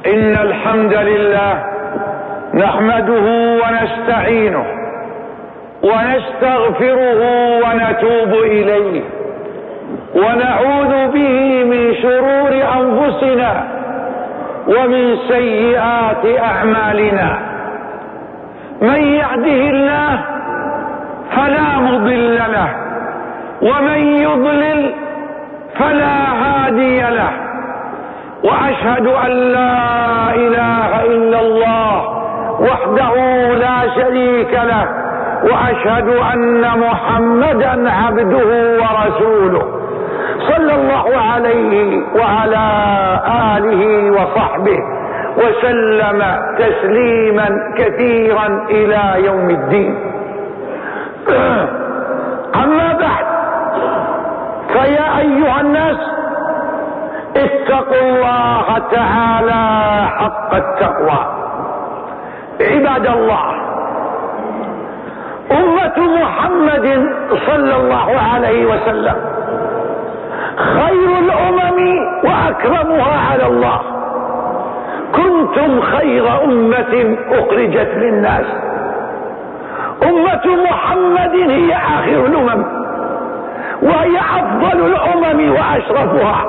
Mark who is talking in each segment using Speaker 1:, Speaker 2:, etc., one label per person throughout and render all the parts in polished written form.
Speaker 1: إن الحمد لله نحمده ونستعينه ونستغفره ونتوب إليه ونعوذ به من شرور أنفسنا ومن سيئات أعمالنا. من يهده الله فلا مضل له ومن يضلل فلا هادي له، وأشهد أن لا إله إلا الله وحده لا شريك له، وأشهد أن محمدا عبده ورسوله صلى الله عليه وعلى آله وصحبه وسلم تسليما كثيرا إلى يوم الدين. أما بعد، فيا أيها الناس اتقوا الله تعالى حق التقوى. عباد الله، أمة محمد صلى الله عليه وسلم خير الأمم وأكرمها على الله. كنتم خير أمة أخرجت للناس. أمة محمد هي آخر الأمم، وهي أفضل الأمم وأشرفها.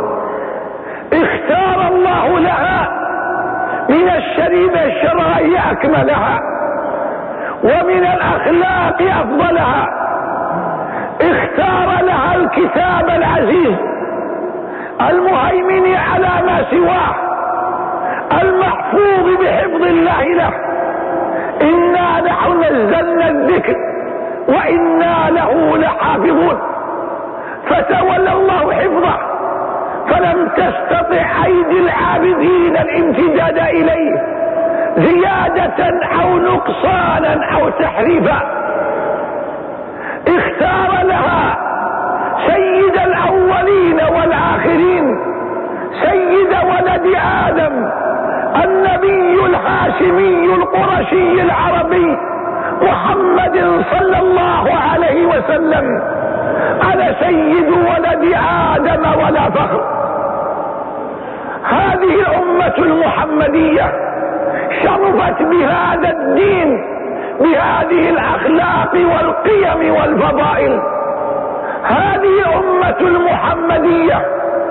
Speaker 1: اختار الله لها من الشريعة الشرعية أكملها، ومن الأخلاق أفضلها. اختار لها الكتاب العزيز المهيمن على ما سواه، المحفوظ بحفظ الله له. إنا نحن نزلنا الذكر وإنا له لحافظون. فتولى الله حفظه، فلم تستطع أيدي العابدين الامتداد إليه زيادة أو نقصانا أو تحريفا. اختار لها سيد الأولين والآخرين، سيد ولد آدم، النبي الهاشمي القرشي العربي محمد صلى الله عليه وسلم. أنا سيد ولد آدم ولا فخر. هذه الأمة المحمدية شرفت بهذا الدين، بهذه الأخلاق والقيم والفضائل. هذه الأمة المحمدية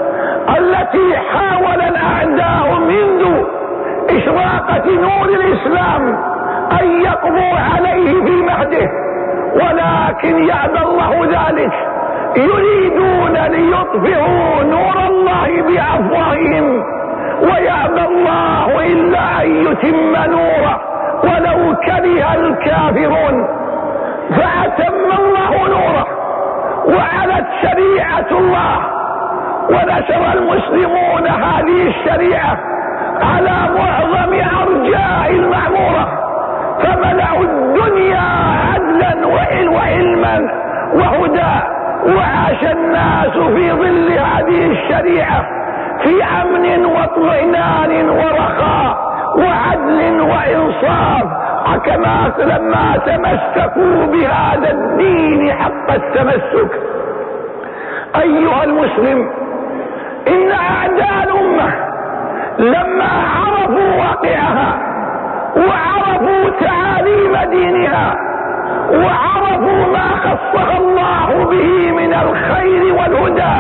Speaker 1: التي حاول الأعداء منذ إشراقة نور الإسلام أن يقضوا عليه في مهده، ولكن يأبى الله ذلك. يريدون ليطفئوا نور الله بأفواههم، ويأبى الله إلا أن يتم نوره ولو كره الكافرون. فأتم الله نوره وعلت شريعة الله، ونشر المسلمون هذه الشريعة على معظم أرجاء المعمورة، فملأوا الدنيا عدلا وعلما وهدى. وعاش الناس في ظل هذه الشريعة في أمن واطمئنان ورخاء وعدل وإنصاف، كما لما تمسكوا بهذا الدين حق التمسك. أيها المسلم، إن أعداء الأمة لما عرفوا واقعها وعرفوا تعاليم دينها وعرفوا ما خصها الله به من الخير والهدى،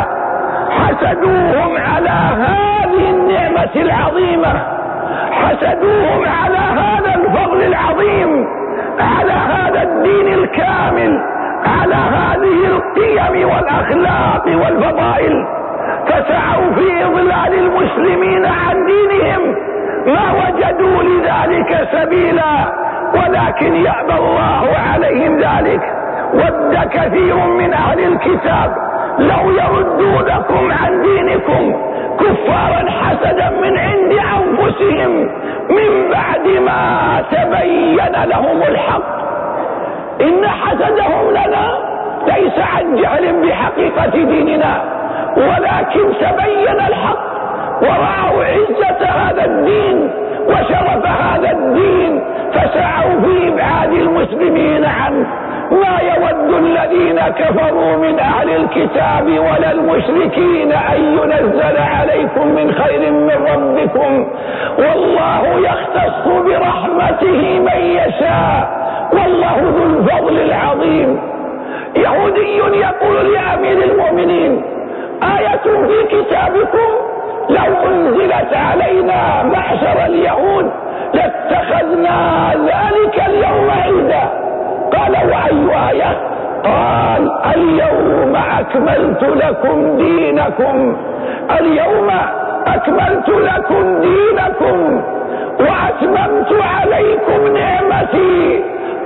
Speaker 1: حسدوهم على هذه النعمة العظيمة، حسدوهم على هذا الفضل العظيم، على هذا الدين الكامل، على هذه القيم والأخلاق والفضائل. فسعوا في إضلال المسلمين عن دينهم، ما وجدوا لذلك سبيلا، ولكن يأبى الله عليهم ذلك. ود كثير من أهل الكتاب لو يردونكم عن دينكم كفارا حسدا من عند أنفسهم من بعد ما تبين لهم الحق. إن حسدهم لنا ليس عن جهل بحقيقة ديننا، ولكن تبين الحق ورأوا عزة هذا الدين وشرف هذا الدين، فسعوا في إبعاد المسلمين عنه. ما يود الذين كفروا من أهل الكتاب ولا المشركين أن ينزل عليكم من خير من ربكم والله يختص برحمته من يشاء والله ذو الفضل العظيم. يهودي يقول لأمير المؤمنين: آية في كتابكم لو أنزلت علينا معشر اليهود لاتخذنا ذلك اليوم عيدا. قال: وأي آية؟ قال: اليوم أكملت لكم دينكم، اليوم أكملت لكم دينكم وأتممت عليكم نعمتي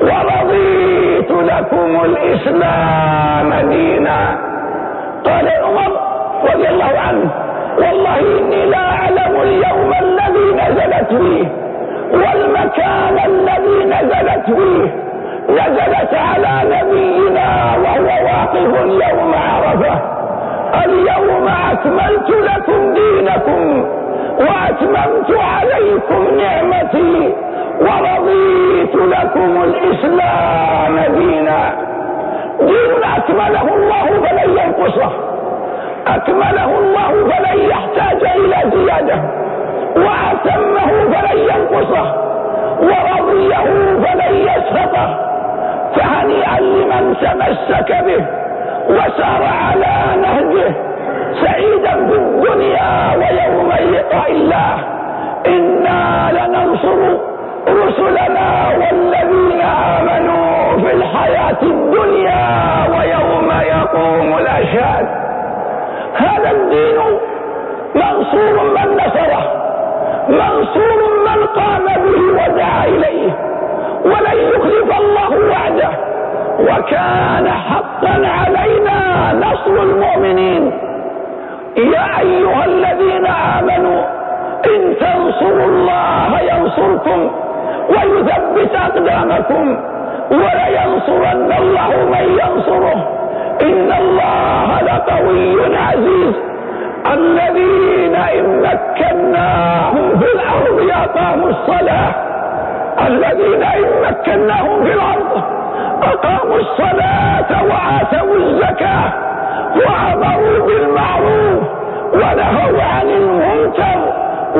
Speaker 1: ورضيت لكم الإسلام دينا. قال عمر رضي الله عنه: والله إني لا أعلم اليوم الذي نزلت فيه والمكان الذي نزلت فيه. نزلت على نبينا وهو واقف يوم عرفة: اليوم أكملت لكم دينكم وأتممت عليكم نعمتي ورضيت لكم الإسلام دينا. دين أكمله الله فلن ينقصه، أكمله الله فلن يحتاج إلى زيادة، وأتمه فلن ينقصه، ورضيه فلن يسخطه. فهنيئا لمن تمسك به وسار على نهجه سعيدا في الدنيا ويوم لقاء الله. إنا لننصر رسلنا والذين آمنوا في الحياة الدنيا ويوم يقوم الأشهاد. هذا الدين منصور من نصره، منصور من قام به ودعا إليه، ولن يخلف الله وعده، وكان حقا علينا نصر المؤمنين. يا أيها الذين آمنوا إن تنصروا الله ينصركم ويثبت أقدامكم ولينصرن الله من ينصره إن الله لقوي عزيز. الذين إن مكناهم في الأرض أقاموا الصلاة، الذين إن مكناهم في الأرض أقاموا الصلاة وآتوا الزكاة وأمروا بالمعروف ونهوا عن المنكر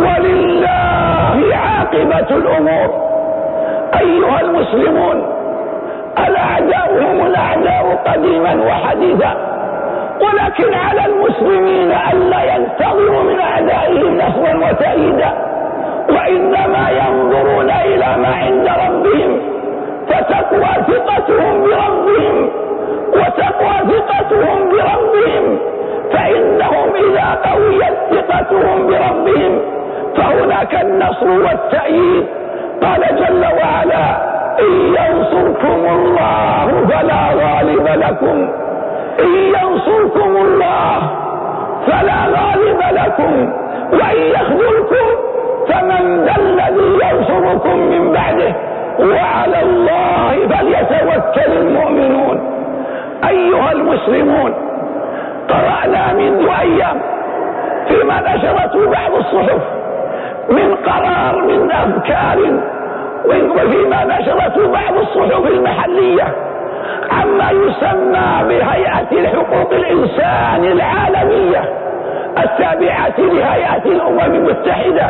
Speaker 1: ولله عاقبة الأمور. أيها المسلمون، الأعداء هم الأعداء قديما وحديثا، ولكن على المسلمين ألا ينتظروا من أعدائهم نصرا وتأييدا، وإنما ينظرون إلى ما عند ربهم، فتقوى ثقتهم بربهم وتقوى ثقتهم بربهم، فإنهم إذا قويت ثقتهم بربهم فهناك النصر والتأييد. قال جل وعلا: إن ينصركم الله فلا غالب لكم، إن ينصركم الله فلا غالب لكم وإن يخذلكم فمن ذا الذي ينصركم من بعده وعلى الله فليتوكل المؤمنون. أيها المسلمون، قرأنا منذ أيام فيما نشرته بعض الصحف من قرار من أفكار، وفيما نشرته بعض الصحف المحلية عما يسمى بهيئة حقوق الإنسان العالمية التابعة لهيئة الأمم المتحدة.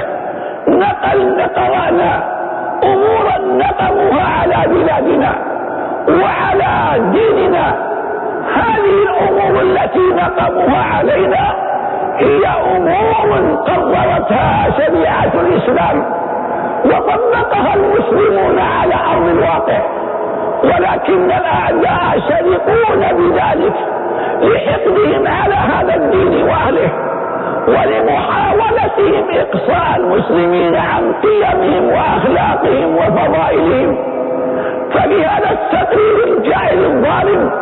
Speaker 1: قرأنا أمورا نقموها على بلادنا وعلى ديننا. هذه الأمور التي نقموها علينا هي أمور قررتها شريعة الإسلام وطبقها المسلمون على أرض الواقع، ولكن الأعداء شرقون بذلك لحقدهم على هذا الدين وأهله ولمحاولتهم إقصاء المسلمين عن قيمهم وأخلاقهم وفضائلهم. ففي هذا التقرير الجاهل الظالم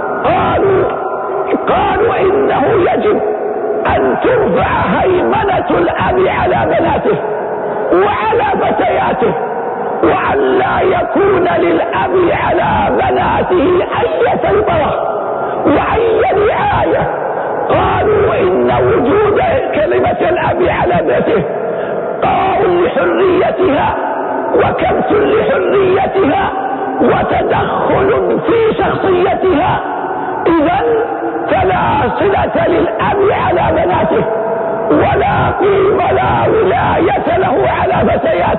Speaker 1: قالوا إنه يجب أن ترفع هيمنة الأب على بناته وعلى فتياته، وأن لا يكون للأب على بناته أي سيطرة وأي رعاية. قالوا إن وجود كلمة الأب على ابنته قاع لحريتها وكبت لحريتها وتدخل في شخصيتها، إذن فلا صلة للأب على بناته ولا قيمة لا ولاية له على فتياته.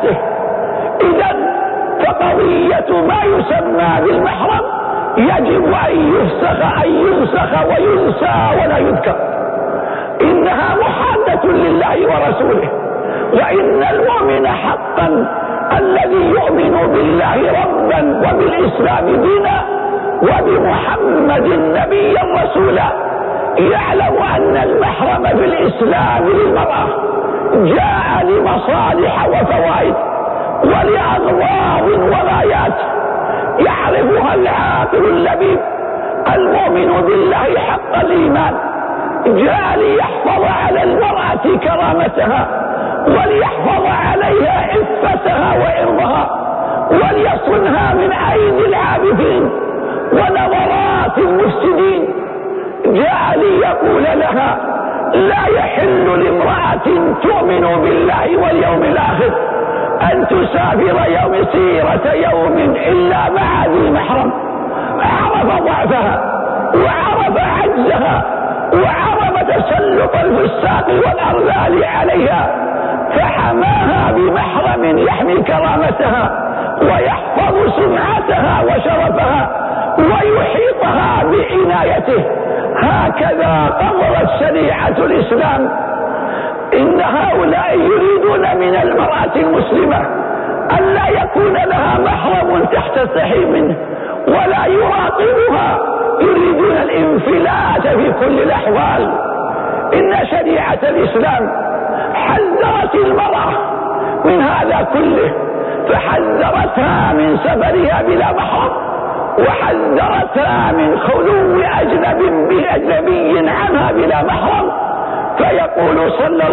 Speaker 1: حياته. إذن فقضية ما يسمى بالمحرم يجب أن ينسخ وينسى ولا يذكر. إنها محادة لله ورسوله. وإن المؤمن حقا الذي يؤمن بالله ربا وبالإسلام دينا وبمحمد نبيا رسولا يعلم أن المحرم بالإسلام للمرأة جاء لمصالح وفوائد ولأغراض وغايات يعرفها العاقل اللبيب المؤمن بالله حق الإيمان. جاء ليحفظ على المرأة كرامتها وليحفظ عليها عفتها وإرضها وليصونها من أيدي العابثين ونظرات المفسدين. جاء ليقول لها لا يحل لامرأة تؤمن بالله واليوم الآخر أن تسافر مسيرة يوم إلا مع ذي محرم. عرف ضعفها وعرف عجزها وعرف تسلط الفساق والأرذال عليها فحماها بمحرم يحمي كرامتها ويحفظ سمعتها وشرفها ويحيطها بعنايته. هكذا قررت شريعة الإسلام. إن هؤلاء يريدون من المرأة المسلمة ألا يكون لها محرم تحتسحي منه ولا يراقبها، يريدون الانفلات في كل الأحوال. إن شريعة الإسلام حذرت المرأة من هذا كله، فحذرتها من سفرها بلا محرم وحذرتها من خلو أجنبي عنها بلا محرم. فيقول صلى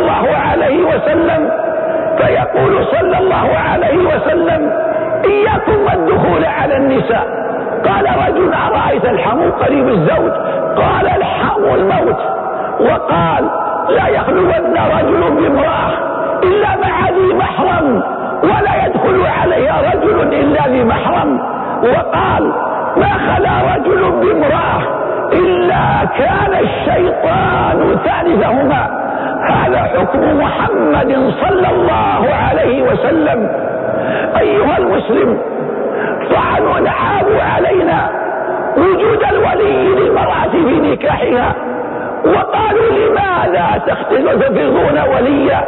Speaker 1: الله عليه وسلم إياكم والدخول على النساء. قال رجل أرأيت الحم قريب الزوج؟ قال الحم الموت. وقال لا يخلون رجل بامرأة إلا مع ذي محرم ولا يدخل عليها رجل إلا ذي محرم. وقال ما خلا رجل بامرأة إلا كان الشيطان ثالثهما. هذا حكم محمد صلى الله عليه وسلم. أيها المسلم، طعنوا عابوا علينا وجود الولي للمرأة في نكاحها، وقالوا لماذا تتخذون وليا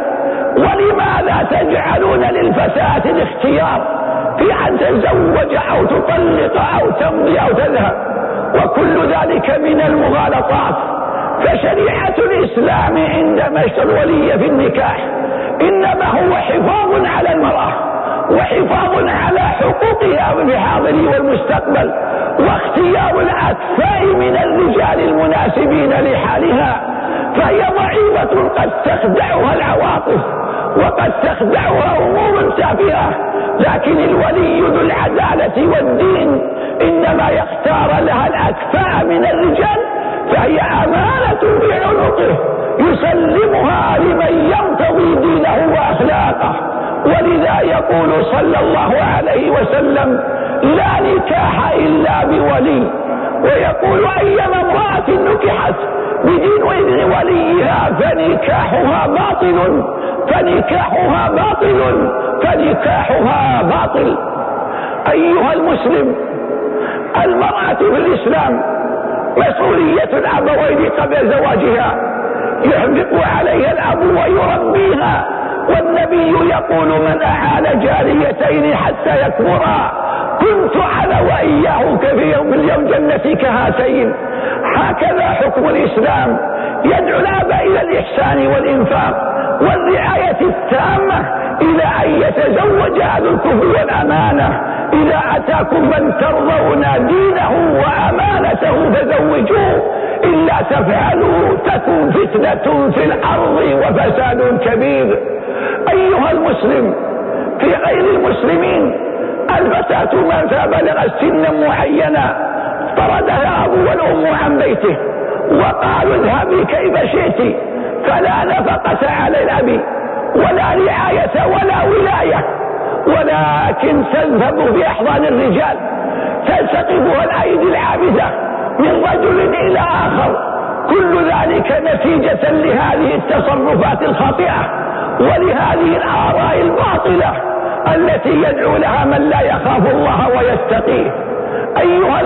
Speaker 1: ولماذا تجعلون للفتاة الاختيار في أن تتزوج أو تطلق أو تمضي أو تذهب، وكل ذلك من المغالطات. فشريعة الإسلام عندما اشترى الولي في النكاح إنما هو حفاظ على المرأة وحفاظ على حقوقها في الحاضر والمستقبل واختيار الأكفاء من الرجال المناسبين لحالها. فهي ضعيفة قد تخدعها العواطف وقد تخدعها أمور تافهة، لكن الولي ذو العدالة والدين إنما يختار لها الأكفاء من الرجال، فهي أمانة في عنقه يسلمها لمن يرتضي دينه وأخلاقه. ولذا يقول صلى الله عليه وسلم لا نكاح إلا بولي. ويقول أيما امرأة نكحت بدون إذن وليها فنكاحها باطل فنكاحها باطل فنكاحها باطل. أيها المسلم، المرأة في الإسلام مسؤولية الأبوين قبل زواجها، يحرق عليها الأب ويربيها. والنبي يقول من أعال جاريتين حتى يكبرا كنت أنا وإياه في اليوم جنة كهاتين. هكذا حكم الإسلام يدعو الأب إلى الإحسان والإنفاق والرعاية التامة إلى أن يتزوج أهل الكفر والأمانة. إذا أتاكم من ترضون دينه وأمانته فزوجوه، إلا تفعلوا تكن فتنة في الأرض وفساد كبير. أيها المسلم، في غير المسلمين الفتاة من بلغت سنا معينة طردها أبو والأم عن بيته وقالوا اذهبي كيف شئت، فلا نفقة على الأب ولا رعاية ولا ولاية، ولكن تذهب في أحضان الرجال تلتقطها الأيدي العابثة من رجل إلى آخر. كل ذلك نتيجة لهذه التصرفات الخاطئة ولهذه الآراء الباطلة التي يدعو لها من لا يخاف الله ويتقيه. أيها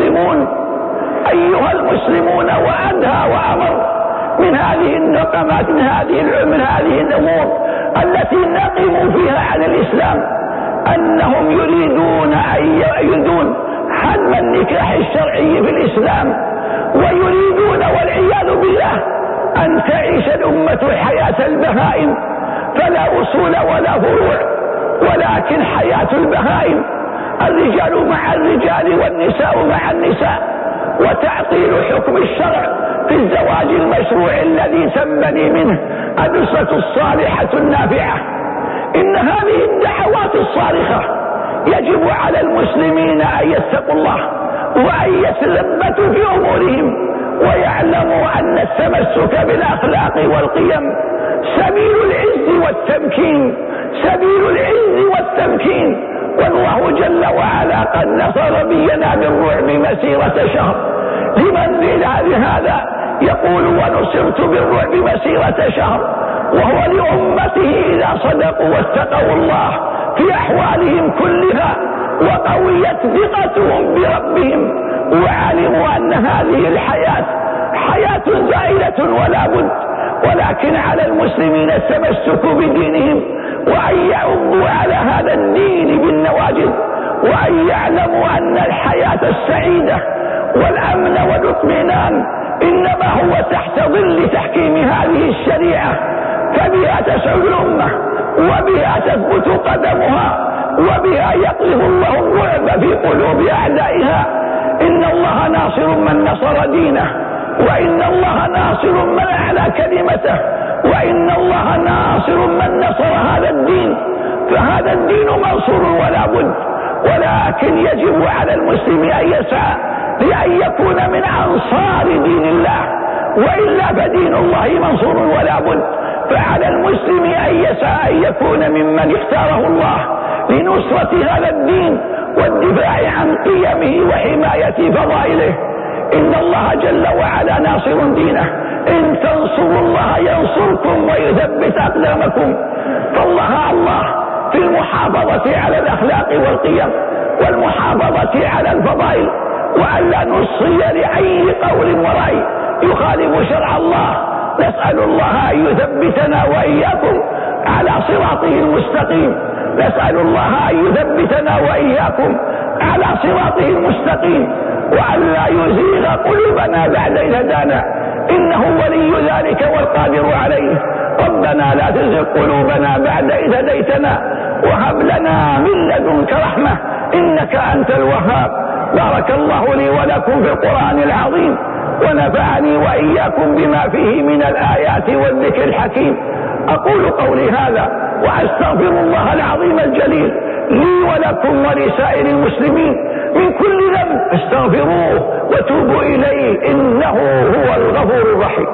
Speaker 1: المسلمون وأنهى وأمر من هذه النقمات، من هذه الأمور التي نقموا فيها عن الإسلام، أنهم يريدون حل النكاح الشرعي في الإسلام، ويريدون والعياذ بالله أن تعيش الأمة حياة البهائم، فلا أصول ولا فروع، ولكن حياة البهائم، الرجال مع الرجال والنساء مع النساء، وتعطيل حكم الشرع في الزواج المشروع الذي سمني منه الأسرة الصالحة النافعة. إن هذه الدعوات الصارخة يجب على المسلمين أن يتقوا الله وأن يتثبتوا في أمورهم، ويعلموا أن التمسك بالأخلاق والقيم سبيل العز والتمكين. والله جل وعلا قد نصر نبينا بالرعب مسيرة شهر. لهذا يقول ونصرت بالرعب مسيرة شهر، وهو لأمته إذا صدقوا واتقوا الله في أحوالهم كلها، وقويت ثقتهم بربهم، وعلموا أن هذه الحياة حياة زائلة ولا بد، ولكن على المسلمين التمسك بدينهم، وأن يعضوا على هذا الدين بالنواجذ، وأن يعلموا أن الحياة السعيدة والأمن والاطمئنان إنما هو تحت ظل تحكيم هذه الشريعة، فبها تسعد الأمة، وبها تثبت قدمها، وبها يقذف الله الرعب في قلوب أعدائها. إن الله ناصر من نصر دينه، وإن الله ناصر من أعلى كلمته، وإن الله ناصر من نصر هذا الدين، فهذا الدين منصور ولا بد، ولكن يجب على المسلم أن يسعى لأن يكون من أنصار دين الله، وإلا فدين الله منصور ولا بد. فعلى المسلم أن يسعى أن يكون ممن اختاره الله لنصرة هذا الدين والدفاع عن قيمه وحماية فضائله. إن الله جل وعلا ناصر دينه، إن تنصروا الله ينصركم ويثبت أقدامكم. فالله في المحافظة على الأخلاق والقيم، والمحافظة على الفضائل، وألا نصي لأي قول ورأي يخالف شرع الله. نسأل الله أن يثبتنا وإياكم على صراطه المستقيم، نسأل الله أن يثبتنا وإياكم على صراطه المستقيم، وأن لا يزيغ قلوبنا بعد إذ هدانا، إنه ولي ذلك والقادر عليه. ربنا لا تزغ قلوبنا بعد إذ هديتنا، وهب لنا من لدنك رحمة إنك أنت الوهاب. بارك الله لي ولكم في القرآن العظيم، ونفعني وإياكم بما فيه من الآيات والذكر الحكيم. أقول قولي هذا وأستغفر الله العظيم الجليل لي ولكم ولسائر المسلمين من كل ذنب، استغفروه وتوبوا إليه إنه هو الغفور الرحيم.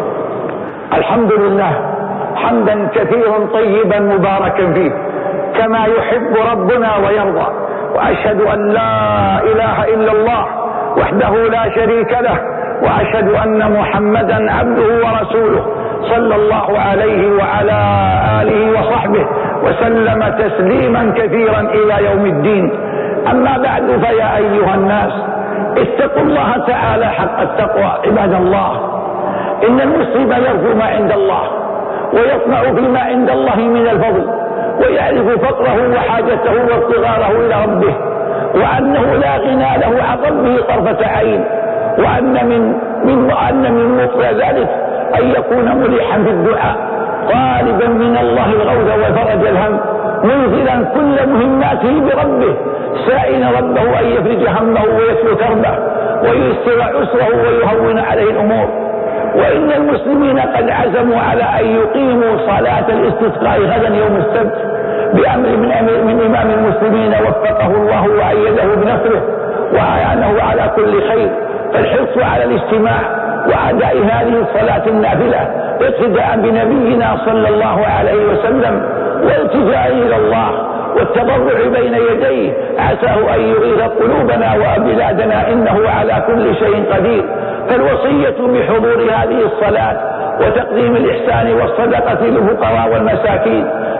Speaker 1: الحمد لله حمدا كثيرا طيبا مباركا فيه كما يحب ربنا ويرضى، وأشهد أن لا إله إلا الله وحده لا شريك له، وأشهد أن محمدا عبده ورسوله صلى الله عليه وعلى آله وصحبه وسلم تسليما كثيرا إلى يوم الدين. أما بعد، فيا أيها الناس اتقوا الله تعالى حق التقوى. عباد الله، إن المسلم يرجو ما عند الله، ويطمع فيما عند الله من الفضل، ويعرف فقره وحاجته وافتقاره إلى ربه، وأنه لا غنى له عن ربه طرفة عين، وأن من مطلع ذلك أن يكون ملحا في الدعاء، طالبا من الله الغوث وفرج الهم، منزلا كل مهماته بربه، سائلا ربه أن يفرج همه ويسلو كربه وييسر عسره ويهون عليه الأمور. وإن المسلمين قد عزموا على أن يقيموا صلاة الاستسقاء غدا يوم السبت بأمر من إمام المسلمين وفقه الله وأيده بنصره وأعانه على كل خير. فالحرص على الاجتماع وأداء هذه الصلاة النافلة اقتداء بنبينا صلى الله عليه وسلم، والتجاء إلى الله والتضرع بين يديه، عساه أن يغيث قلوبنا وبلادنا إنه على كل شيء قدير. فالوصية بحضور هذه الصلاة وتقديم الإحسان والصدقة للفقراء والمساكين،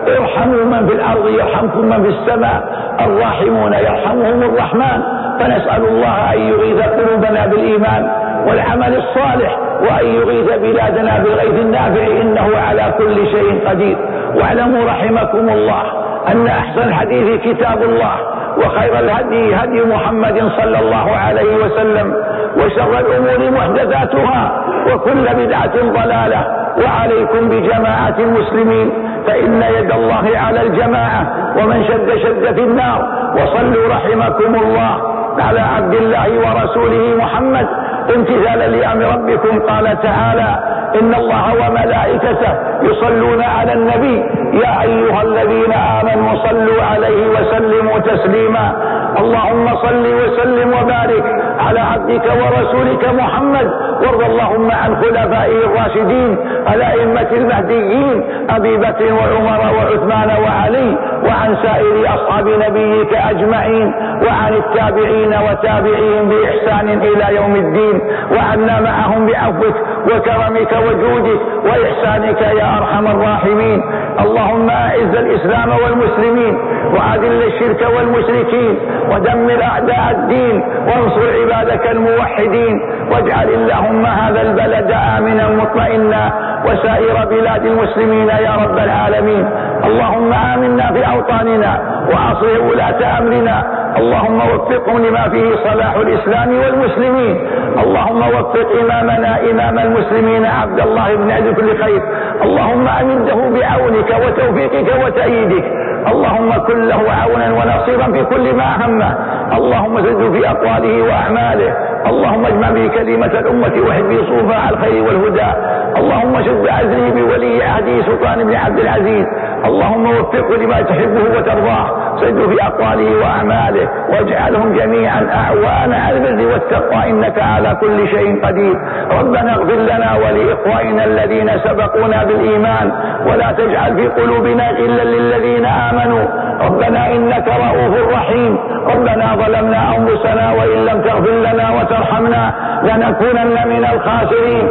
Speaker 1: ارحموا من في الأرض يرحمكم من في السماء، الراحمون يرحمهم الرحمن. فنسأل الله أن يغيث قلوبنا بالإيمان والعمل الصالح، وأن يغيث بلادنا بالغيث النافع، إنه على كل شيء قدير. واعلموا رحمكم الله أن أحسن الحديث كتاب الله، وخير الهدي هدي محمد صلى الله عليه وسلم، وشر الأمور محدثاتها، وكل بدعة ضلالة. وعليكم بجماعة المسلمين، فإن يد الله على الجماعة، ومن شد في النار. وصلوا رحمكم الله على عبد الله ورسوله محمد امتثالا لأمر ربكم. قال تعالى: إن الله وملائكته يصلون على النبي يا أيها الذين آمنوا صلوا عليه وسلموا تسليما. اللهم صل وسلم وبارك على عبدك ورسولك محمد، وارض اللهم عن خلفائه الراشدين الأئمة المهديين أبي بكر وعمر وعثمان وعلي، وعن سائر أصحاب نبيك أجمعين، وعن التابعين وتابعين بإحسان إلى يوم الدين، وعنا معهم بعفوك وكرمك وجودك وإحسانك يا أرحم الراحمين. اللهم أعز الإسلام والمسلمين، وأذل الشرك والمشركين، ودمر أعداء الدين، وانصر عبادك الموحدين، واجعل اللهم هذا البلد آمنا مطمئنا، وسائر بلاد المسلمين يا رب العالمين. اللهم آمنا في أوطاننا، وأصلح ولاة أمرنا. اللهم وفقهم لما فيه صلاح الإسلام والمسلمين. اللهم وفق إمامنا إمام المسلمين عبد الله بن عبد كل خير. اللهم أمده بعونك وتوفيقك وتأييدك. اللهم كن له عونا ونصيرا في كل ما همه. اللهم زده في أقواله وأعماله. اللهم اجمع به كلمة الأمة وحب صوفها على الخير والهدى. اللهم شد عزله بولي عهده سلطان بن عبد العزيز. اللهم وفقه لما تحبه وترضاه، سده في أقواله وأعماله، واجعلهم جميعا أعوان على البر والتقوى، إنك على كل شيء قدير. ربنا اغفر لنا ولإخواننا الذين سبقونا بالإيمان، ولا تجعل في قلوبنا غلا للذين آمنوا. ربنا إنك رؤوف رحيم. ربنا ظلمنا أنفسنا، وإن لم تغفر لنا وترحمنا لنكونن من الخاسرين.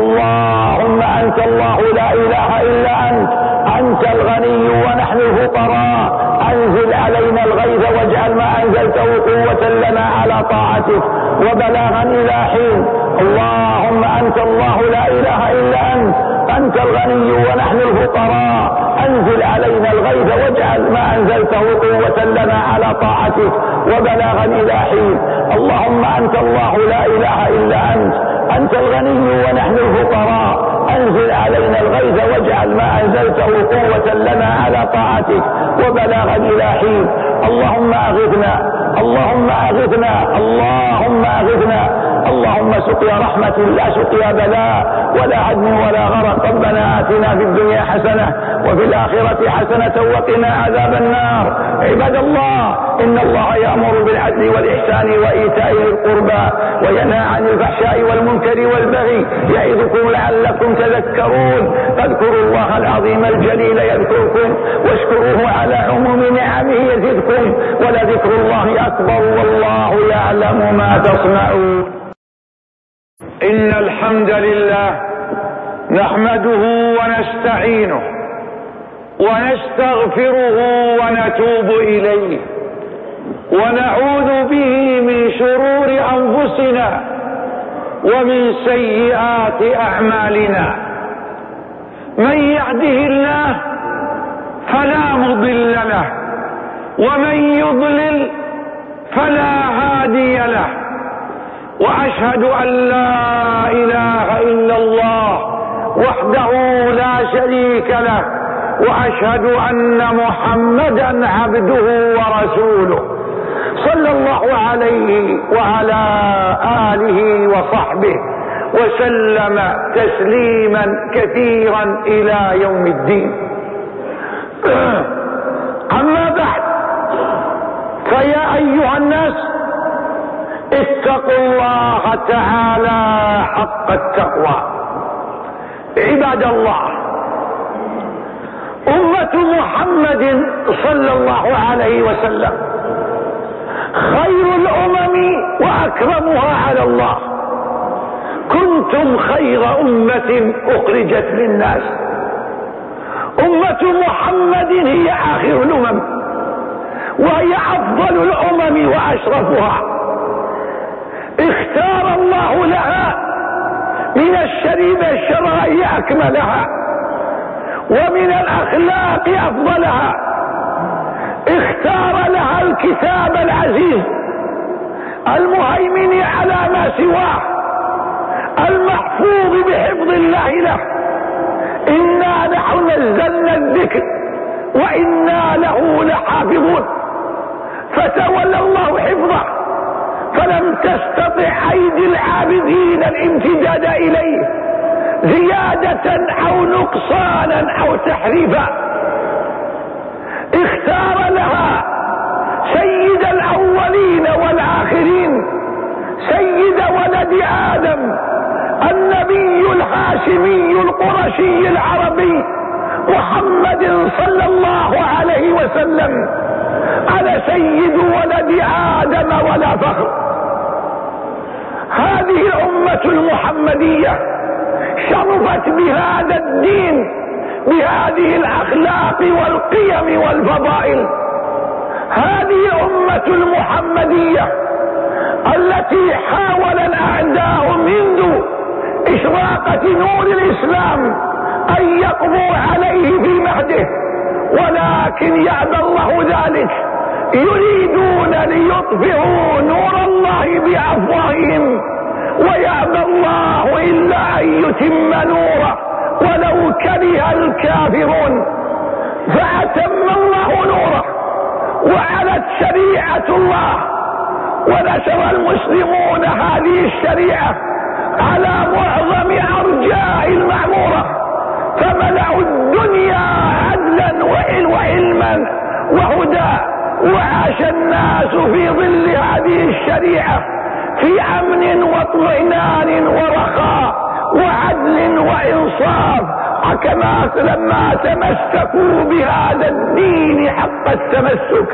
Speaker 1: اللهم أنت الله لا إله إلا أنت الغني ونحن الفقراء. أنزل علينا الغيث واجعل ما أنزلته قوة لنا على طاعتك وبلاغا إلى حين. اللهم أنت الله لا إله إلا أنت الغني ونحن الفقراء. أنزل علينا الغيث واجعل ما أنزلته قوة لنا على طاعتك وبلاغا إلى حين. اللهم أنت الله لا إله إلا أنت الغني ونحن الفقراء. أنزل علينا الغيث واجعل ما أنزلته قوة لنا على طاعتك وبلاغا إلى حين. اللهم أغثنا، اللهم أغثنا، اللهم أغثنا. اللهم سقيا رحمة لا سقيا بلاء ولا هدم ولا غرق. ربنا آتنا في الدنيا حسنة وفي الآخرة حسنة وقنا عذاب النار. عباد الله، إن الله يأمر بالعدل والإحسان وإيتاء ذي القربى وينهى عن الفحشاء والمنكر والبغي، يعظكم لعلكم تذكرون. فاذكروا الله العظيم الجليل يذكركم، واشكروه على عموم نعمه يزدكم، ولذكر الله أكبر والله يعلم ما تصنعون. إن الحمد لله نحمده ونستعينه ونستغفره ونتوب إليه، ونعوذ به من شرور أنفسنا ومن سيئات أعمالنا. من يهده الله فلا مضل له، ومن يضلل فلا هادي له. وأشهد أن لا إله إلا الله وحده لا شريك له، وأشهد أن محمدا عبده ورسوله صلى الله عليه وعلى آله وصحبه وسلم تسليما كثيرا إلى يوم الدين. أما بعد، فيا أيها الناس، اتقوا الله تعالى حق التقوى. عباد الله، أمة محمد صلى الله عليه وسلم خير الأمم وأكرمها على الله. كنتم خير أمة أخرجت للناس. أمة أمة محمد هي آخر الأمم، وهي أفضل الأمم وأشرفها. اختار الله لها من الشريعة الشرعية أكملها، ومن الأخلاق أفضلها. اختار لها الكتاب العزيز المهيمن على ما سواه، المحفوظ بحفظ الله له. إنا نحن نزلنا الذكر وإنا له لحافظون. فتولى الله حفظه، فلم تستطع أيدي العابدين الامتداد إليه زيادة أو نقصانا أو تحريفا. اختار لها سيد الأولين والآخرين، سيد ولد آدم، النبي الهاشمي القرشي العربي محمد صلى الله عليه وسلم. أنا سيد ولد آدم ولا فخر. هذه الأمة المحمدية شرفت بهذا الدين، بهذه الأخلاق والقيم والفضائل. هذه الأمة المحمدية التي حاول الأعداء منذ إشراقة نور الإسلام أن يقضوا عليه في مهده، ولكن يأبى الله ذلك. يريدون ليطفئوا نور الله بأفواههم، ويأبى الله إلا أن يتم نوره ولو كره الكافرون. فأتم الله نوره، وعلت شريعة الله، ونشر المسلمون هذه الشريعة على معظم أرجاء المعمورة، فملأوا الدنيا عدلا وعلما وهدى. وعاش الناس في ظل هذه الشريعة في أمن واطمئنان ورخاء وعدل وإنصاف، كما لما تمسكوا بهذا الدين حق التمسك.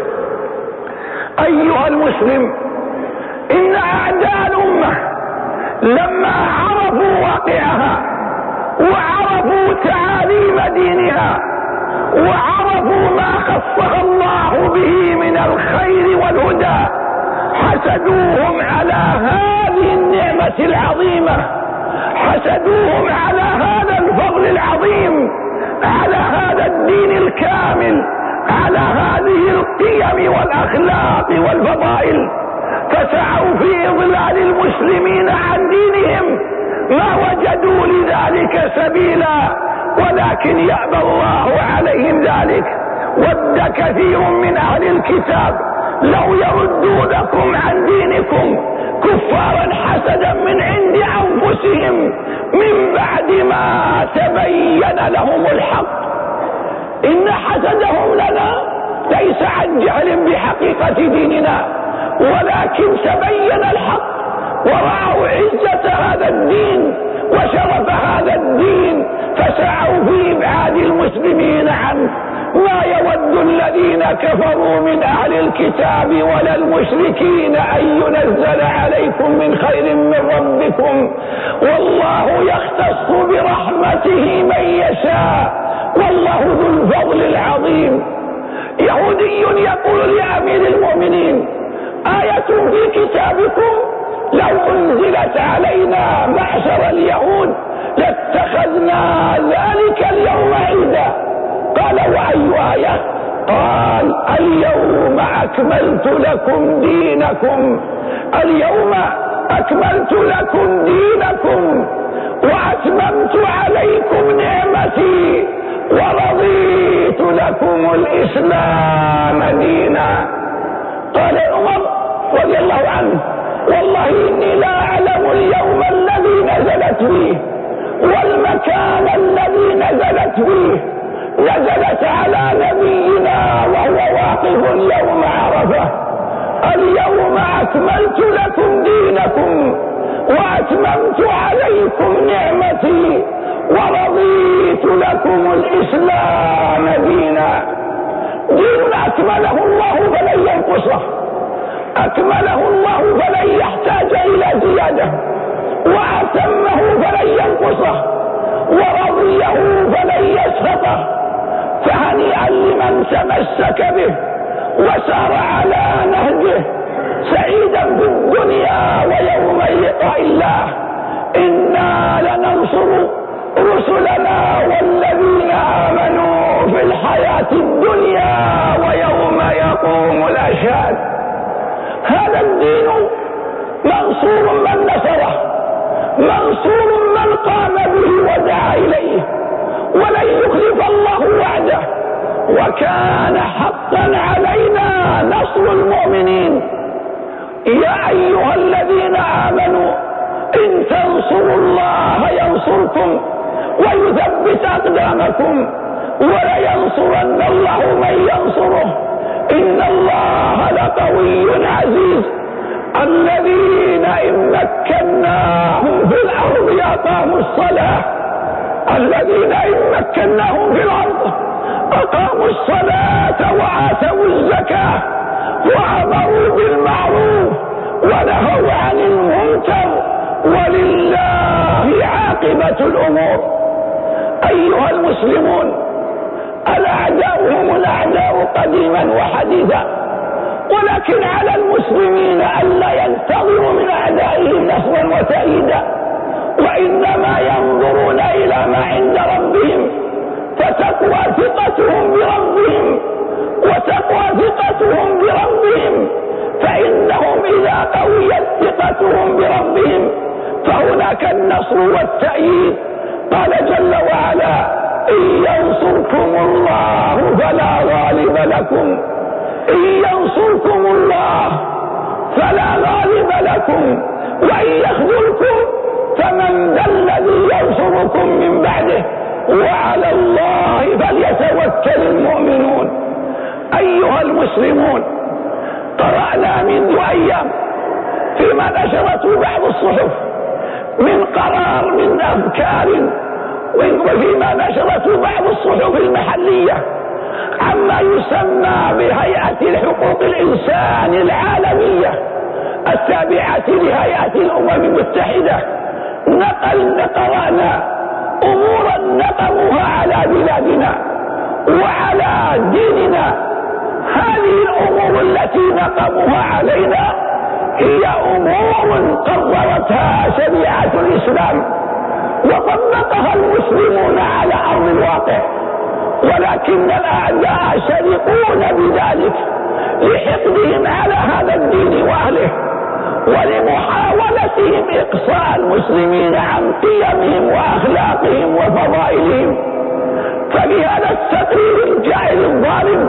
Speaker 1: أيها المسلم، إن أعداء الأمة لما عرفوا واقعها وعرفوا تعاليم دينها وعرفوا ما خصها الله به من الخير والهدى، حسدوهم على هذه النعمة العظيمة، حسدوهم على هذا الفضل العظيم، على هذا الدين الكامل، على هذه القيم والأخلاق والفضائل. فسعوا في إضلال المسلمين عن دينهم، ما وجدوا لذلك سبيلا، ولكن يأبى الله عليهم ذلك. ود كثير من أهل الكتاب لو يردونكم عن دينكم كفارا حسدا من عند أنفسهم من بعد ما تبين لهم الحق. إن حسدهم لنا ليس عن جهل بحقيقة ديننا، ولكن تبين الحق ورأوا عزة هذا الدين وشرف هذا الدين، فسعوا في إبعاد المسلمين عنه. ما يود الذين كفروا من أهل الكتاب ولا المشركين أن ينزل عليكم من خير من ربكم، والله يختص برحمته من يشاء، والله ذو الفضل العظيم. يهودي يقول لأمير المؤمنين: آية في كتابكم لو أنزلت علينا معشر اليهود لاتخذنا ذلك اليوم عيدا. قال: وأي آية؟ قال: اليوم أكملت لكم دينكم، اليوم أكملت لكم دينكم وأتممت عليكم نعمتي ورضيت لكم الإسلام دينا. قال عمر رضي الله عنه: والله إني لا أعلم اليوم الذي نزلت فيه والمكان الذي نزلت فيه. نزلت على نبينا وهو واقف يوم عرفة: اليوم أكملت لكم دينكم وأتممت عليكم نعمتي ورضيت لكم الإسلام دينا. دين أكمله الله فلن ينقصه، أكمله الله فلن يحتاج إلى زيادة، وأتمه فلن ينقصه، ورضيه فلن يسخطه. فهنيئا لمن تمسك به وسار على نهجه سعيدا في الدنيا ويوم لقاء الله. إنا لننصر رسلنا والذين آمنوا في الحياة الدنيا ويوم يقوم الأشهاد. هذا الدين منصور من نصره، منصور من قام به ودعا إليه، ولن يخلف الله وعده، وكان حقا علينا نصر المؤمنين. يا أيها الذين آمنوا إن تنصروا الله ينصركم ويثبت أقدامكم ولينصرن الله من ينصره إن الله لقوي عزيز. الذين إن مكناهم في الأرض أقاموا الصلاة، الذين إن مكناهم في الأرض أقاموا الصلاة وآتوا الزكاة وأمروا بالمعروف ونهوا عن المنكر ولله عاقبة الأمور. أيها المسلمون، الأعداء هم الأعداء قديما وحديثا، ولكن على المسلمين ألا ينتظروا من أعدائهم نصرا وتأييدا، وإنما ينظرون إلى ما عند ربهم، فتقوى ثقتهم بربهم وتقوى ثقتهم بربهم، فإنهم إذا قويت ثقتهم بربهم فهناك النصر والتأييد. قال جل وعلا: إن ينصركم الله فلا غالب لكم، إن ينصركم الله فلا غالب لكم وإن يخذلكم فمن ذا الذي ينصركم من بعده وعلى الله فليتوكل المؤمنون. أيها المسلمون، قرأنا منذ أيام فيما نشرته بعض الصحف من قرار من أفكار، وفيما نشرته بعض الصحف المحلية عما يسمى بهيئة حقوق الإنسان العالمية التابعة لهيئة الأمم المتحدة. قرأنا أمورا نقموها على بلادنا وعلى ديننا. هذه الأمور التي نقموها علينا هي أمور قررتها شريعة الإسلام وطبقها المسلمون على أرض الواقع، ولكن الأعداء شرقون بذلك لحقدهم على هذا الدين وأهله ولمحاولتهم إقصاء المسلمين عن قيمهم وأخلاقهم وفضائلهم. فبهذا التقرير الجاهل الظالم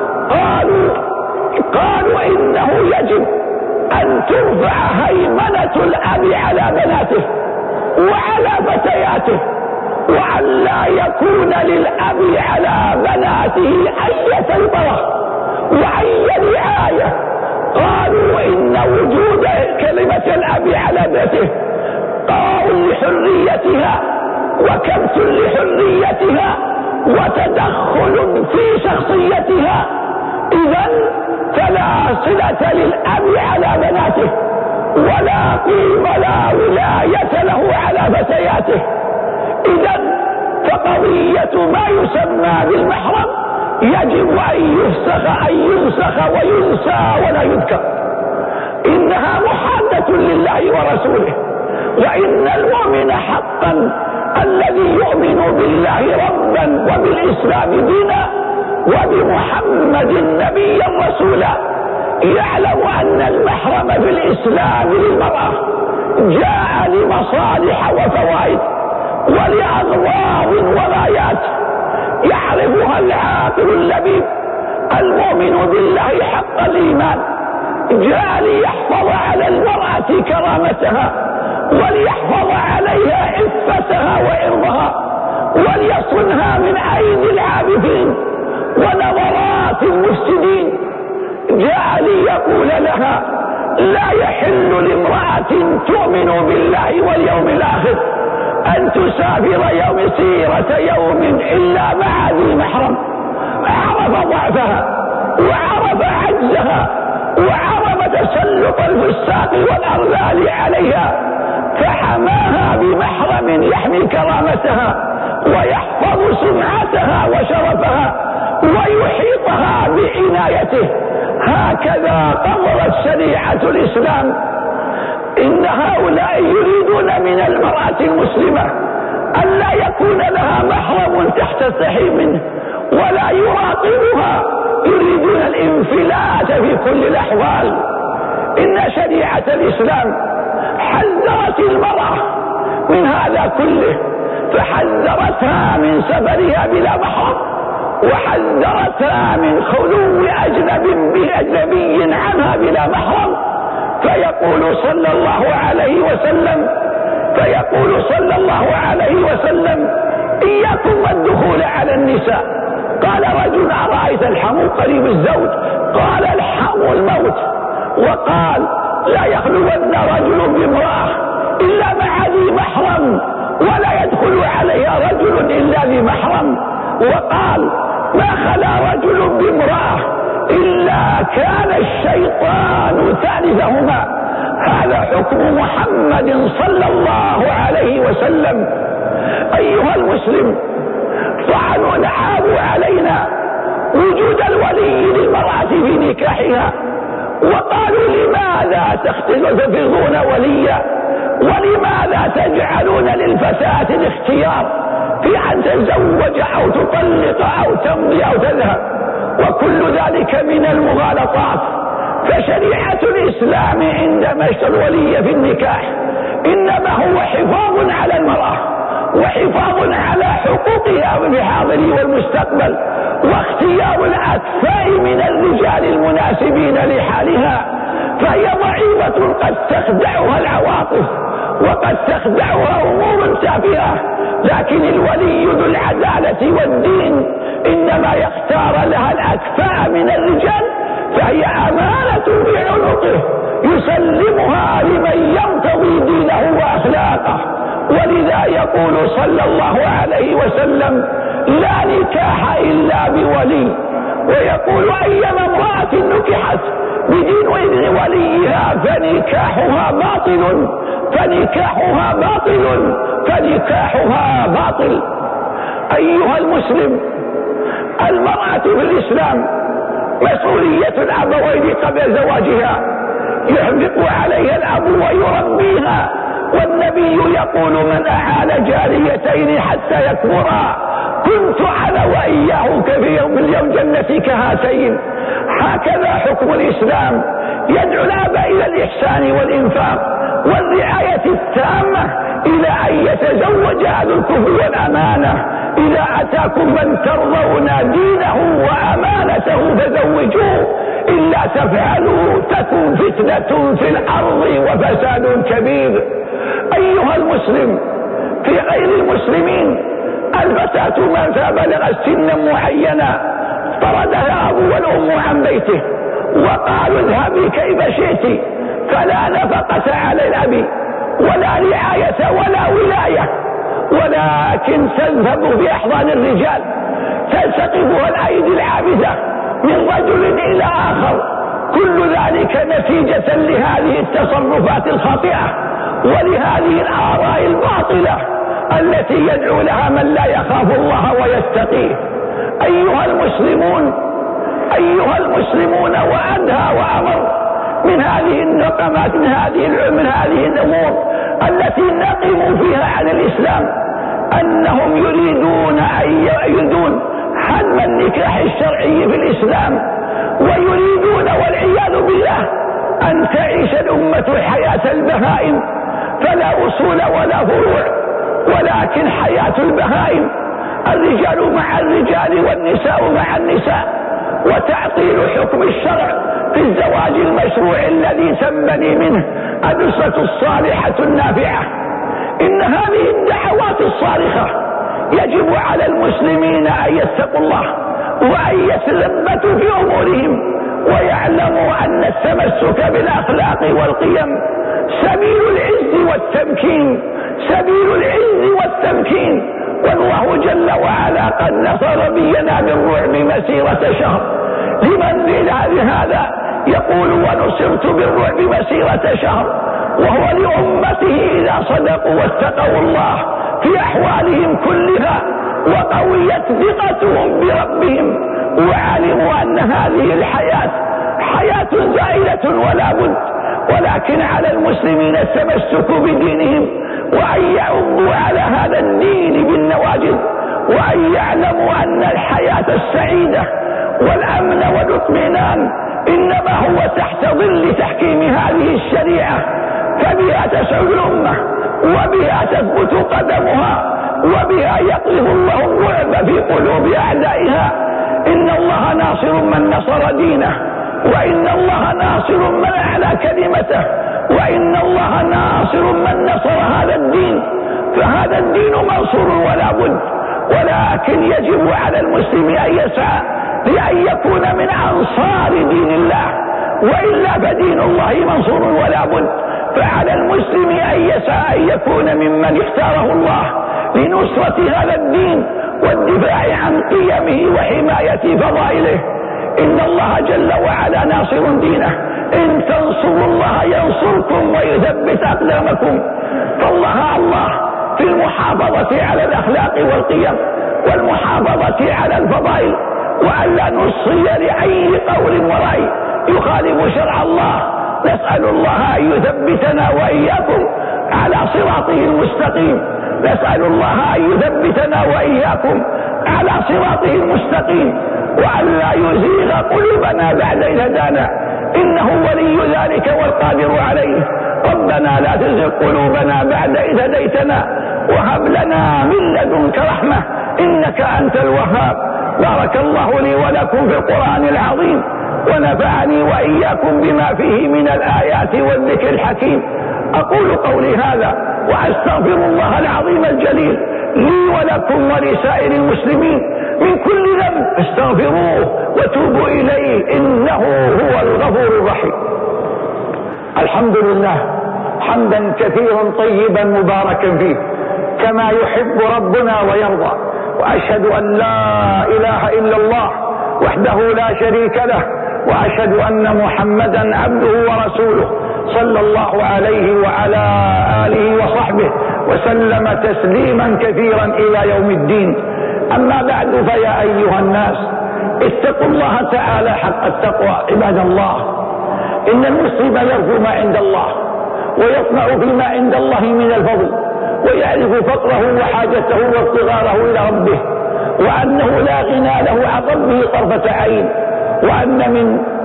Speaker 1: قالوا إنه يجب أن ترفع هيمنة الأب على بناته وعلى فتياته، وأن لا يكون للأب على بناته أي سيطرة وأي رعاية. قالوا إن وجود كلمة الأب على ابنته قاع لحريتها وكبت لحريتها وتدخل في شخصيتها، إذن فلا صلة للأب على بناته ولا قيم لا ولاية له على فتياته. إذن فقضية ما يسمى بالمحرم يجب أن ينسخ وينسى ولا يذكر. إنها محادة لله ورسوله، وإن المؤمن حقا الذي يؤمن بالله ربا وبالإسلام دينا وبمحمد نبيا رسولا يعلم أن المحرم في الإسلام للمرأة جاء لمصالح وفوائد ولأغراض وغايات يعرفها العاقل اللبيب المؤمن بالله حق الإيمان. جاء ليحفظ على المرأة كرامتها وليحفظ عليها عفتها وإرضها وليصونها من أيدي العابثين ونظرات المفسدين. جاء ليقول لها: لا يحل لامرأة تؤمن بالله واليوم الآخر أن تسافر يوم سيرة يوم إلا مع ذي محرم. عرف ضعفها وعرف عجزها وعرف تسلط الفساق والأرذال عليها، فحماها بمحرم يحمي كرامتها ويحفظ سمعتها وشرفها ويحيطها بعنايته. هكذا قررت شريعة الإسلام. إن هؤلاء يريدون من المرأة المسلمة ألا يكون لها محرم تستحي منه ولا يراقبها، يريدون الانفلات في كل الأحوال. إن شريعة الإسلام حذرت المرأة من هذا كله، فحذرتها من سفرها بلا محرم، وحذرتها من خلو أجنبي عنها بلا محرم. فيقول صلى الله عليه وسلم إياكم والدخول على النساء. قال رجل أرأيت الحم قريب الزوج؟ قال الحم الموت. وقال لا يخلون رجل بامرأة إلا مع ذي محرم، ولا يدخل عليها رجل إلا ذي محرم. وقال ما خلا رجل بامرأة إلا كان الشيطان ثالثهما. هذا حكم محمد صلى الله عليه وسلم. أيها المسلم، فعنعاب علينا وجود الولي للمرأة في نكاحها، وقالوا لماذا تفرضون وليا، ولماذا تجعلون للفتاة الاختيار في أن تتزوج أو تطلق أو تمضي أو تذهب، وكل ذلك من المغالطات. فشريعة الإسلام عندما اشترى الولي في النكاح إنما هو حفاظ على المرأة، وحفاظ على حقوقها في الحاضر والمستقبل، واختيار الأكفاء من الرجال المناسبين لحالها. فهي ضعيفة قد تخدعها العواطف وقد تخدعها أمور تافهة، لكن الولي ذو العدالة والدين إنما يختار لها الأكفاء من الرجال، فهي أمانة في عنقه يسلمها لمن يرتضي دينه وأخلاقه. ولذا يقول صلى الله عليه وسلم لا نكاح إلا بولي، ويقول أيما امرأة نكحت بدين إذن وليها فنكاحها باطل فنكاحها باطل فنكاحها باطل. أيها المسلم، المرأة في الإسلام مسؤولية الأبوين قبل زواجها، يحرق عليها الأب ويربيها، والنبي يقول من أعال جاريتين حتى يكبرا كنت أنا وإياه في يوم الجنة كهاتين. هكذا حكم الإسلام يدعو الأب إلى الإحسان والإنفاق والرعاية التامة إلى أن يتزوج أهل الكفر والأمانة. إذا أتاكم من ترضون دينه وأمانته فزوجوه، إلا تفعلوا تكن فتنة في الأرض وفساد كبير. أيها المسلم، في غير المسلمين الفتاة متى بلغت سنا معينة طردها أبو والأم عن بيته وقالوا اذهبي كيف شئت، فلا نفقة على الأب ولا رعاية ولا ولاية، ولكن تذهب في أحضان الرجال تلتقطها الأيدي العابثة من رجل إلى آخر. كل ذلك نتيجة لهذه التصرفات الخاطئة ولهذه الآراء الباطلة التي يدعو لها من لا يخاف الله ويتقيه. أيها المسلمون، وأنهى وأمر من هذه النقمات من هذه الأمور التي نقموا فيها عن الإسلام، أنهم يريدون حلم النكاح الشرعي في الإسلام، ويريدون والعياذ بالله أن تعيش الأمة حياة البهائم، فلا أصول ولا فروع، ولكن حياة البهائم، الرجال مع الرجال والنساء مع النساء، وتعطيل حكم الشرع في الزواج المشروع الذي تنبني منه الأسرة الصالحة النافعة. إن هذه الدعوات الصارخة يجب على المسلمين أن يتقوا الله وأن يتثبتوا في أمورهم، ويعلموا أن التمسك بالأخلاق والقيم سبيل العز والتمكين. والله جل وعلا قد نصر نبينا بالرعب مسيرة شهر. لمن هذا يقول ونصرت بالرعب مسيرة شهر، وهو لأمته إذا صدقوا واتقوا الله في أحوالهم كلها، وقويت ثقتهم بربهم، وعلموا أن هذه الحياة حياة زائلة ولا بد، ولكن على المسلمين التمسك بدينهم، وأن يعضوا على هذا الدين بالنواجذ، وأن يعلموا أن الحياة السعيدة والأمن والاطمئنان إنما هو تحت ظل تحكيم هذه الشريعة، فبها تسعد الأمة، وبها تثبت قدمها، وبها يقذف الله الرعب في قلوب أعدائها. إن الله ناصر من نصر دينه، وإن الله ناصر من أعلى كلمته، وإن الله ناصر من نصر هذا الدين، فهذا الدين منصور ولا بد، ولكن يجب على المسلم أن يسعى لأن يكون من أنصار دين الله، وإلا فدين الله منصور ولا بد. فعلى المسلم أن يسعى أن يكون ممن اختاره الله لنصرة هذا الدين والدفاع عن قيمه وحماية فضائله. إن الله جل وعلا ناصر دينه، إن تنصروا الله ينصركم ويثبت أقدامكم. فالله الله في المحافظة على الأخلاق والقيم، والمحافظة على الفضائل، وألا نصي لأي قول ورأي يخالف شرع الله. نسأل الله أن يثبتنا وإياكم على صراطه المستقيم، نسأل الله أن يثبتنا وإياكم على صراطه المستقيم، وأن لا يزيغ قلوبنا بعد إذ هدانا، إنه ولي ذلك والقادر عليه. ربنا لا تزغ قلوبنا بعد إذ هديتنا، وهب لنا من لدنك رحمة إنك أنت الوهاب. بارك الله لي ولكم في القرآن العظيم، ونفعني وإياكم بما فيه من الآيات والذكر الحكيم. أقول قولي هذا وأستغفر الله العظيم الجليل لي ولكم ولسائر المسلمين من كل ذنب، استغفروه وتوبوا إليه إنه هو الغفور الرحيم. الحمد لله حمدا كثيرا طيبا مباركا فيه كما يحب ربنا ويرضى، وأشهد أن لا إله إلا الله وحده لا شريك له، وأشهد أن محمدا عبده ورسوله صلى الله عليه وعلى آله وصحبه وسلم تسليما كثيرا إلى يوم الدين. أما بعد، فيا أيها الناس اتقوا الله تعالى حق التقوى. عباد الله، إن المسلم يرجو ما عند الله، ويطمع فيما عند الله من الفضل، ويعرف فقره وحاجته وافتقاره إلى ربه، وأنه لا غنى له عن ربه طرفة عين، وأن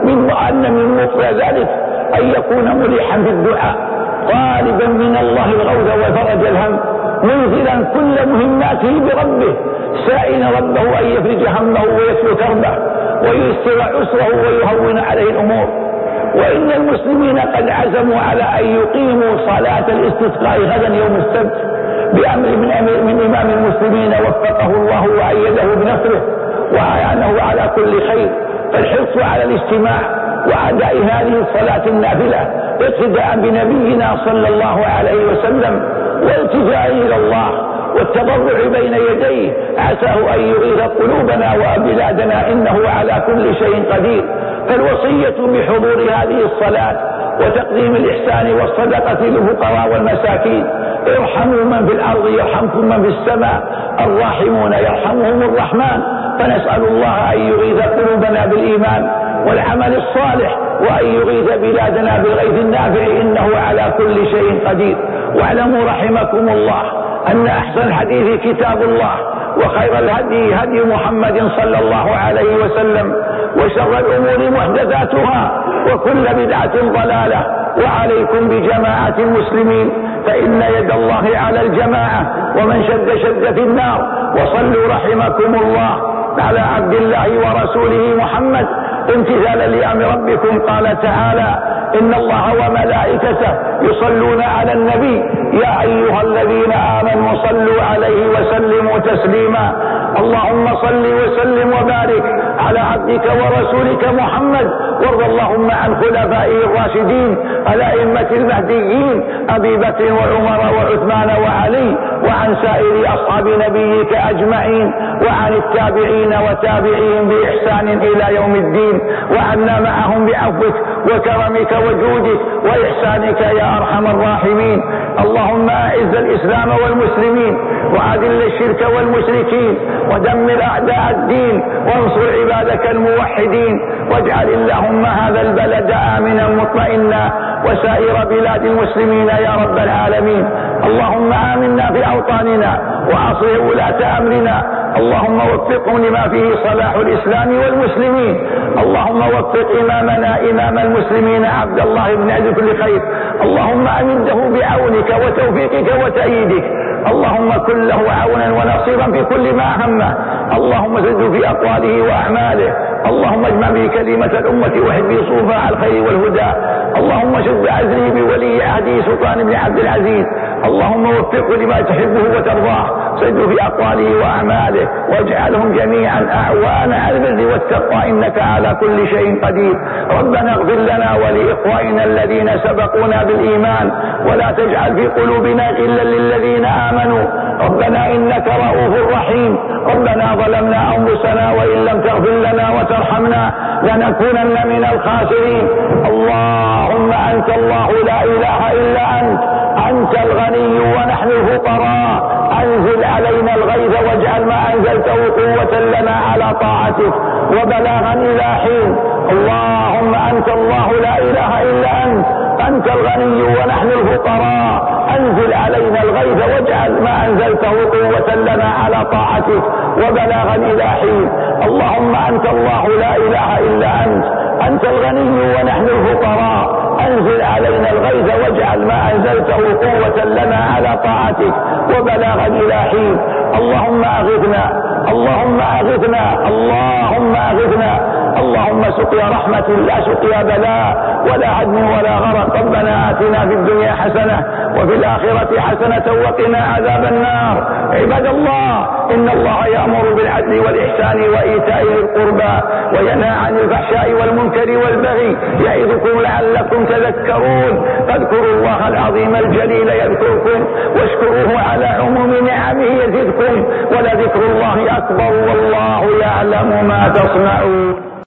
Speaker 1: من مطلع ذلك أن يكون ملحا في الدعاء، طالبا من الله الغوث وفرج الهم، منزلا كل مهماته بربه، سائلا ربه أن يفرج همه ويسلو كربه وييسر عسره ويهون عليه الأمور. وإن المسلمين قد عزموا على أن يقيموا صلاة الاستسقاء غدا يوم السبت بأمر من إمام المسلمين وفقه الله وأيده بنصره وأعانه على كل خير. فالحرص على الاجتماع وأداء هذه الصلاة النافلة اقتداء بنبينا صلى الله عليه وسلم، والتجاء إلى الله والتضرع بين يديه، عساه أن يغيث قلوبنا وبلادنا إنه على كل شيء قدير. فالوصية بحضور هذه الصلاة وتقديم الإحسان والصدقة للفقراء والمساكين. ارحموا من في الأرض يرحمكم من في السماء، الراحمون يرحمهم الرحمن. فنسأل الله أن يغيث قلوبنا بالإيمان والعمل الصالح، وأن يغيث بلادنا بالغيث النافع إنه على كل شيء قدير. واعلموا رحمكم الله أن أحسن الحديث كتاب الله، وخير الهدي هدي محمد صلى الله عليه وسلم، وشر الأمور محدثاتها، وكل بدعة ضلالة. وعليكم بجماعة المسلمين، فإن يد الله على الجماعة، ومن شد في النار. وصلوا رحمكم الله على عبد الله ورسوله محمد امتثالا لأمر ربكم. قال تعالى: إن الله وملائكته يصلون على النبي يا أيها الذين آمنوا صلوا عليه وسلموا تسليما. اللهم صل وسلم وبارك على عبدك ورسولك محمد، وارض اللهم عن خلفائه الراشدين الأئمة المهديين أبي بكر وعمر وعثمان وعلي، وعن سائر أصحاب نبيك أجمعين، وعن التابعين وتابعين بإحسان إلى يوم الدين، وعنا معهم بعفوك وكرمك وجودك وإحسانك يا أرحم الراحمين. اللهم أعز الإسلام والمسلمين، وأذل الشرك والمشركين، ودمر أعداء الدين، وانصر عبادك الموحدين، واجعل اللهم هذا البلد آمنا مطمئنا وسائر بلاد المسلمين يا رب العالمين. اللهم آمنا في أوطاننا وأصلح ولاة أمرنا، اللهم وفقهم لما فيه صلاح الإسلام والمسلمين. اللهم وفق إمامنا إمام المسلمين عبد الله بن عبد كل خير، اللهم أمده بعونك وتوفيقك وتأييدك، اللهم كن له عونا ونصيرا في كل ما همه، اللهم زده في أقواله وأعماله، اللهم اجمع به كلمة الأمة وحد به صوفها على الخير والهدى، اللهم شد عزله بولي عهده سلطان بن عبد العزيز، اللهم وفقه لما تحبه وترضاه، زده في أقواله وأعماله، واجعلهم جميعا أعوان على البر والتقوى إنك على كل شيء قدير. ربنا اغفر لنا ولإخواننا الذين سبقونا بالإيمان، ولا تجعل في قلوبنا غلا للذين آمنوا، ربنا إنك رؤوف رحيم. ربنا ظلمنا أنفسنا وإن لم تغفر لنا وترحمنا لنكونن من الخاسرين. اللهم أنت الله لا إله إلا أنت الغني ونحن الفقراء، أنزل علينا الغيث واجعل ما أنزلته قوة لنا على طاعتك وبلاغا إلى حين. اللهم أنت الله لا إله إلا أنت الغني ونحن الفقراء، أنزل علينا الغيث واجعل ما أنزلته قوة لنا على طاعتك وبلاغا إلى حين. اللهم أنت الله لا إله إلا أنت الغني ونحن الفقراء، أنزل علينا الغيث واجعل ما أنزلته قوة لنا على طاعتك وبلاغا إلى حين. اللهم أغثنا، اللهم أغثنا، اللهم أغثنا، اللهم سقيا رحمة لا سقيا بلاء ولا عدم ولا غرق. ربنا آتنا في الدنيا حسنة وفي الآخرة حسنة وقنا عذاب النار. عباد الله، إن الله يأمر بالعدل والإحسان وإيتاء ذي القربى وينهى عن الفحشاء والمنكر والبغي، يعظكم لعلكم تذكرون. فاذكروا الله العظيم الجليل يذكركم، واشكروه على عموم نعمه يزدكم، ولذكر الله أكبر والله يعلم ما تصنعون.